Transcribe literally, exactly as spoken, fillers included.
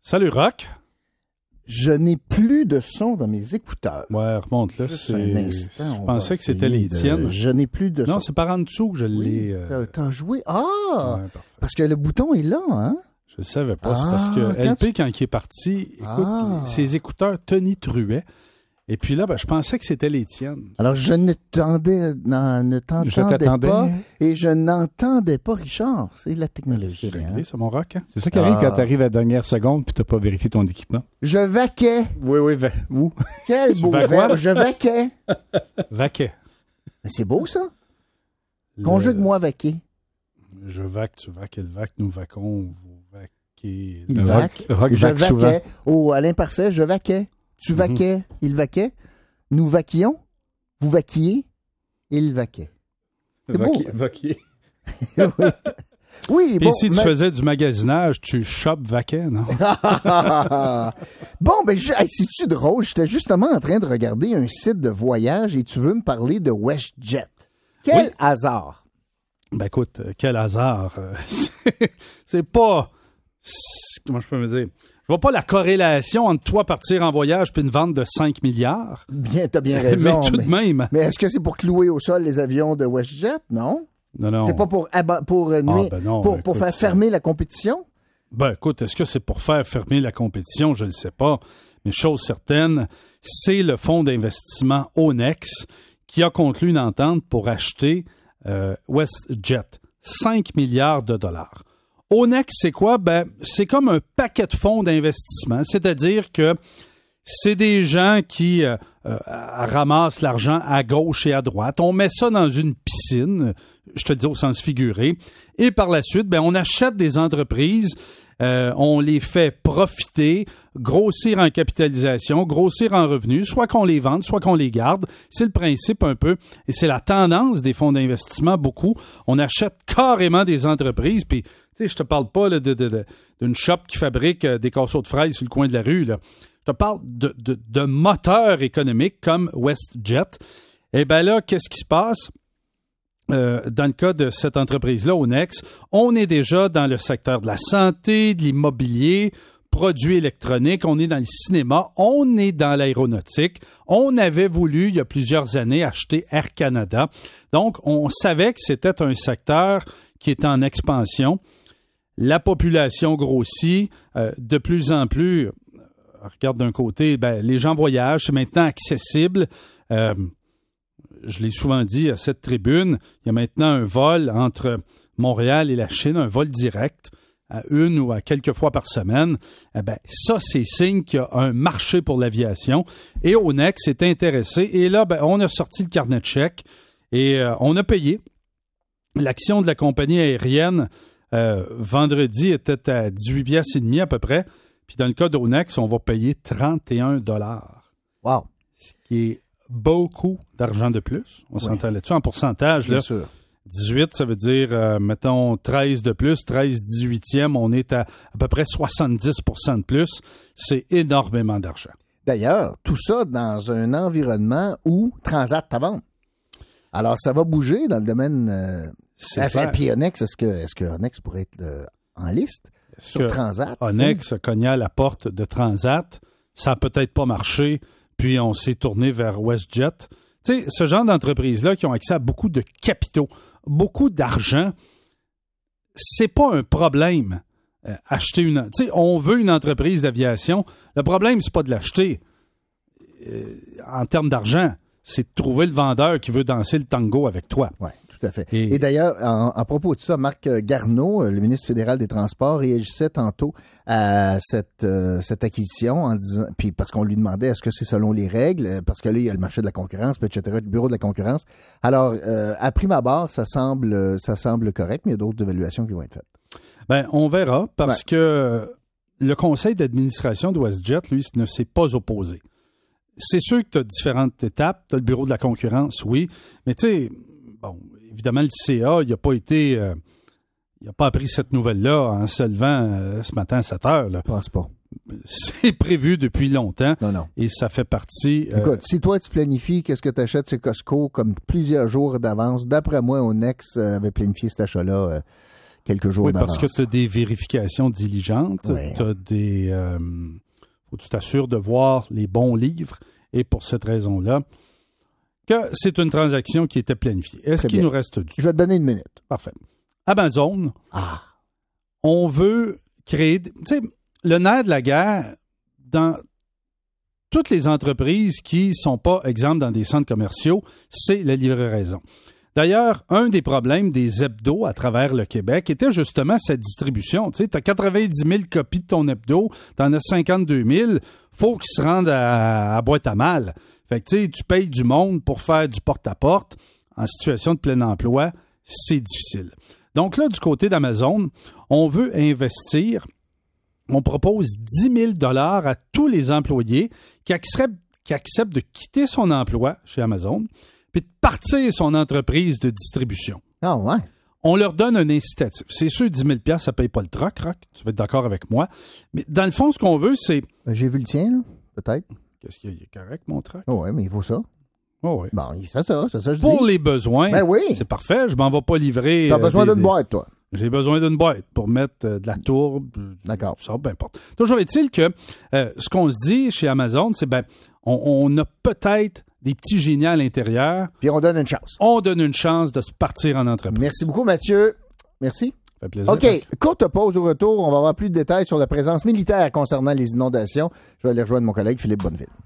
Salut, Rock. Je n'ai plus de son dans mes écouteurs. Ouais, remonte là. Juste un instant, je on pensais va que c'était les essayer de- tiennes. Je n'ai plus de son. Non, c'est par en dessous que je Oui, l'ai. euh, t'as, t'as joué. Ah! ouais, parfait. Parce que le bouton est là, hein? Je le savais pas. C'est Ah, parce que quand L P, tu- quand il est parti, écoute, Ah. ses écouteurs tonitruaient. Et puis là, ben, je pensais que c'était les tiennes. Alors, je ne t'entendais, non, ne Je t'entendais t'attendais. pas et je n'entendais pas Richard. C'est la C'est technologie. réglé, Hein? c'est mon Rock. Hein? C'est ça qui arrive Ah. quand tu arrives à la dernière seconde puis tu n'as pas vérifié ton équipement. Je vaquais. Oui, oui, va- où? Quel Tu beau vas verbe. quoi? Je vaquais. Vaquet. Mais c'est beau, ça. Le- Conjugue-moi vaquer. Je vaque, tu vaques, elle vaque, nous vaquons, vous vaquez. Il Le vaque. rock- rock Je vaque souvent. vaquais. Oh, à l'imparfait, je vaquais. Tu Mhm. vaquais. Il vaquait. Nous vaquions. Vous vaquiez. Il vaquait. C'est beau. Vaquier- vaquier. oui. Oui, Puis bon. si tu mais- faisais du magasinage, tu chopes vaquet, non? bon, ben, je- hey, c'est-tu drôle? J'étais justement en train de regarder un site de voyage et tu veux me parler de WestJet. Quel Oui. hasard! Ben écoute, euh, quel hasard. euh, c'est- c'est pas... c'est- Comment je peux me dire? Je vois pas la corrélation entre toi partir en voyage puis une vente de cinq milliards. Bien, t'as bien raison. mais tout de mais même. mais est-ce que c'est pour clouer au sol les avions de WestJet? Non. Non, non. C'est pas pour, aba- pour euh, nuire, Ah, ben non, pour, ben pour écoute, faire ça- fermer la compétition? Ben écoute, est-ce que c'est pour faire fermer la compétition? Je ne sais pas. Mais chose certaine, c'est le fonds d'investissement Onex qui a conclu une entente pour acheter euh, WestJet. cinq milliards de dollars. Onex, c'est quoi? Ben, c'est comme un paquet de fonds d'investissement. C'est-à-dire que c'est des gens qui euh, euh, ramassent l'argent à gauche et à droite. On met ça dans une piscine, je te le dis au sens figuré. Et par la suite, ben, on achète des entreprises, euh, on les fait profiter, grossir en capitalisation, grossir en revenus, soit qu'on les vende, soit qu'on les garde. C'est le principe un peu. Et c'est la tendance des fonds d'investissement beaucoup. On achète carrément des entreprises, puis tu sais, je te parle pas là, de, de, de, d'une shop qui fabrique euh, des casseaux de fraises sur le coin de la rue, là. Je te parle de, de, de moteurs économiques comme WestJet. Eh bien là, qu'est-ce qui se passe? Euh, dans le cas de cette entreprise-là, Onex, on est déjà dans le secteur de la santé, de l'immobilier, produits électroniques, on est dans le cinéma, on est dans l'aéronautique. On avait voulu, il y a plusieurs années, acheter Air Canada. Donc, on savait que c'était un secteur qui est en expansion. La population grossit euh, de plus en plus. Regarde d'un côté, ben, les gens voyagent, c'est maintenant accessible. Euh, je l'ai souvent dit à cette tribune, il y a maintenant un vol entre Montréal et la Chine, un vol direct à une ou à quelques fois par semaine. Eh ben, ça, c'est signe qu'il y a un marché pour l'aviation. Et Onex est intéressé. Et là, ben, on a sorti le carnet de chèques et euh, on a payé. L'action de la compagnie aérienne euh, vendredi était à dix-huit piastres et demi à peu près. Puis dans le cas d'Onex, on va payer trente et un dollars. Wow. Ce qui est beaucoup d'argent de plus. On Oui. s'entend là-dessus en pourcentage. Bien Là, sûr. dix-huit, ça veut dire, euh, mettons, treize de plus, treize dix-huitième, on est à à peu près soixante-dix pour cent de plus. C'est énormément d'argent. D'ailleurs, tout ça dans un environnement où Transat ta vente. Alors, ça va bouger dans le domaine... Euh, C'est est-ce- clair. puis Onex, est-ce que, est-ce que Onex pourrait être euh, en liste Est-ce sur que Transat? Onex a cogné à la porte de Transat? Ça n'a peut-être pas marché, puis on s'est tourné vers WestJet. Tu sais, ce genre d'entreprises-là qui ont accès à beaucoup de capitaux, beaucoup d'argent, c'est pas un problème. Euh, acheter une... Tu sais, on veut une entreprise d'aviation. Le problème, c'est pas de l'acheter euh, en termes d'argent. C'est de trouver le vendeur qui veut danser le tango avec toi. Oui, tout à fait. Et- Et, d'ailleurs, en, à propos de ça, Marc Garneau, le ministre fédéral des Transports, réagissait tantôt à cette, euh, cette acquisition en disant, puis parce qu'on lui demandait est-ce que c'est selon les règles, parce que là, il y a le marché de la concurrence, puis et cetera, le bureau de la concurrence. Alors, euh, à prime abord, ça semble, ça semble correct, mais il y a d'autres évaluations qui vont être faites. Ben, on verra, parce Ouais. que le conseil d'administration de WestJet, lui, ne s'est pas opposé. C'est sûr que tu as différentes étapes. Tu as le bureau de la concurrence, oui. Mais tu sais, bon, évidemment, le C A, il n'a pas été... Euh, il n'a pas appris cette nouvelle-là en se levant euh, ce matin à sept heures. Là. Je pense pas. C'est prévu depuis longtemps. Non, non. Et ça fait partie... euh, Écoute, si toi, tu planifies qu'est-ce que tu achètes chez Costco comme plusieurs jours d'avance, d'après moi, Onex euh, avait planifié cet achat-là euh, quelques jours Oui, d'avance. parce que tu as des vérifications diligentes, Oui. tu as des... Euh, faut que tu t'assures de voir les bons livres, et pour cette raison-là, que c'est une transaction qui était planifiée. Est-ce Très qu'il bien. nous reste du Je vais te donner une minute. Parfait. Amazon, Ah, on veut créer... Tu sais, le nerf de la guerre, dans toutes les entreprises qui ne sont pas exemples dans des centres commerciaux, c'est la livraison. D'ailleurs, un des problèmes des hebdos à travers le Québec était justement cette distribution. Tu sais, tu as quatre-vingt-dix mille copies de ton hebdo, tu en as cinquante-deux mille, faut qu'ils se rendent à, à boîte à mal. Fait que tu sais, tu payes du monde pour faire du porte-à-porte. En situation de plein emploi, c'est difficile. Donc là, du côté d'Amazon, on veut investir, on propose dix mille dollars à tous les employés qui acceptent, qui acceptent de quitter son emploi chez Amazon puis de partir son entreprise de distribution. ah ouais. On leur donne un incitatif. C'est sûr, dix mille dollars, ça ne paye pas le troc, Rock. Tu vas être d'accord avec moi. Mais dans le fond, ce qu'on veut, c'est... Ben, j'ai vu le tien, là, peut-être. Qu'est-ce qu'il y a? Il est correct, mon troc? Oh ouais, mais il vaut ça. Oh oui. Bon, c'est ça, c'est ça, je Pour dis. les besoins, Ben oui. c'est parfait. Je m'en vais pas livrer... T'as euh, besoin des- d'une des- boîte, toi. J'ai besoin d'une boîte pour mettre euh, de la tourbe, du- D'accord. ça, peu importe. Toujours est-il que euh, ce qu'on se dit chez Amazon, c'est ben, on, on a peut-être des petits génies à l'intérieur. Puis on donne une chance. On donne une chance de se partir en entreprise. Merci beaucoup, Mathieu. Merci. Ça fait plaisir. OK, courte pause au retour. On va avoir plus de détails sur la présence militaire concernant les inondations. Je vais aller rejoindre mon collègue Philippe Bonneville.